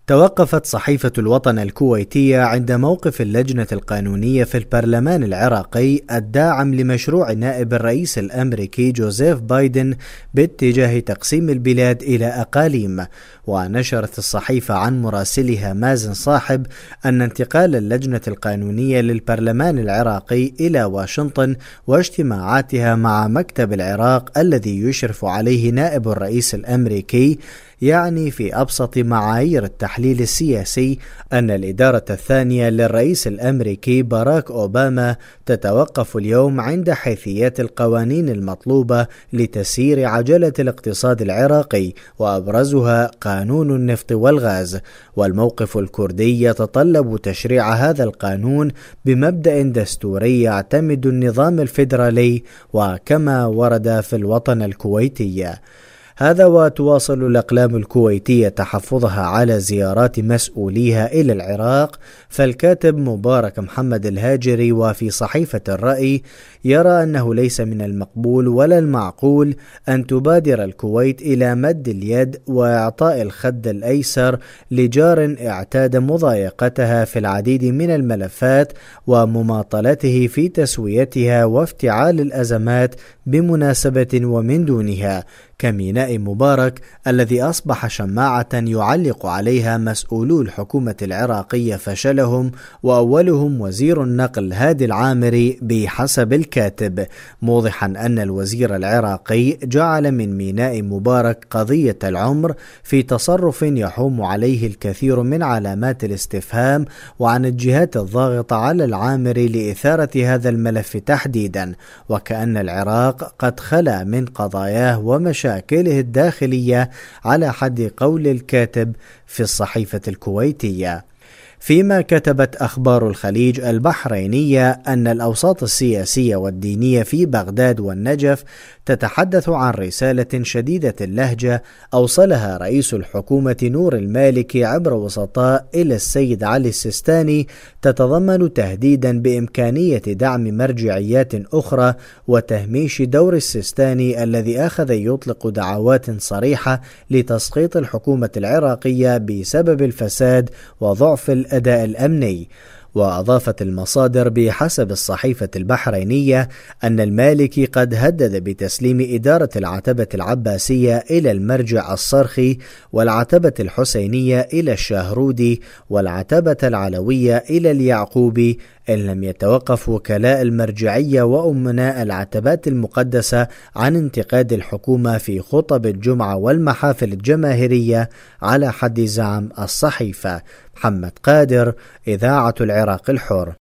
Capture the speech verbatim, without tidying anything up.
توقفت صحيفة الوطن الكويتية عند موقف اللجنة القانونية في البرلمان العراقي الداعم لمشروع نائب الرئيس الأمريكي جوزيف بايدن باتجاه تقسيم البلاد إلى أقاليم. ونشرت الصحيفة عن مراسلها مازن صاحب أن انتقال اللجنة القانونية للبرلمان العراقي إلى واشنطن واجتماعاتها مع مكتب العراق الذي يشرف عليه نائب الرئيس الأمريكي يعني في أبسط معايير التحليل السياسي أن الإدارة الثانية للرئيس الأمريكي باراك أوباما تتوقف اليوم عند حيثيات القوانين المطلوبة لتسيير عجلة الاقتصاد العراقي، وأبرزها قانون النفط والغاز. والموقف الكردي يتطلب تشريع هذا القانون بمبدأ دستوري يعتمد النظام الفيدرالي وكما ورد في الوطن الكويتي. هذا وتواصل الأقلام الكويتية تحفظها على زيارات مسؤوليها إلى العراق، فالكاتب مبارك محمد الهاجري وفي صحيفة الرأي يرى أنه ليس من المقبول ولا المعقول أن تبادر الكويت إلى مد اليد وإعطاء الخد الأيسر لجار اعتاد مضايقتها في العديد من الملفات ومماطلته في تسويتها وافتعال الأزمات بمناسبة ومن دونها، كميناء مبارك الذي أصبح شماعة يعلق عليها مسؤولو الحكومة العراقية فشلهم، وأولهم وزير النقل هادي العامري بحسب الكاتب، موضحا أن الوزير العراقي جعل من ميناء مبارك قضية العمر في تصرف يحوم عليه الكثير من علامات الاستفهام وعن الجهات الضاغطة على العامري لإثارة هذا الملف تحديدا، وكأن العراق قد خلا من قضاياه ومشاكله الداخلية على حد قول الكاتب في الصحيفة الكويتية. فيما كتبت أخبار الخليج البحرينية أن الأوساط السياسية والدينية في بغداد والنجف تتحدث عن رسالة شديدة اللهجة أوصلها رئيس الحكومة نور المالكي عبر وسطاء إلى السيد علي السيستاني، تتضمن تهديدا بإمكانية دعم مرجعيات أخرى وتهميش دور السيستاني الذي أخذ يطلق دعوات صريحة لتسقيط الحكومة العراقية بسبب الفساد وضعف الأداء الأمني. وأضافت المصادر بحسب الصحيفة البحرينية أن المالكي قد هدد بتسليم إدارة العتبة العباسية إلى المرجع الصرخي، والعتبة الحسينية إلى الشاهرودي، والعتبة العلوية إلى اليعقوبي إن لم يتوقف وكلاء المرجعية وأمناء العتبات المقدسة عن انتقاد الحكومة في خطب الجمعة والمحافل الجماهيرية على حد زعم الصحيفة. محمد قادر، إذاعة العراق الحر.